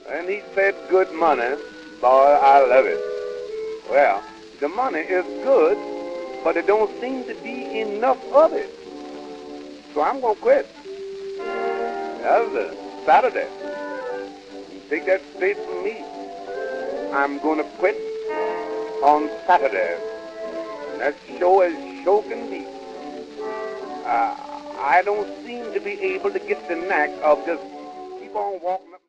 And he said, good money, boy, I love it. Well, the money is good, but it don't seem to be enough of it. So I'm going to quit. That's Saturday. Take that straight from me. I'm going to quit on Saturday. And that show is show can be. I don't seem to be able to get the knack of just keep on walking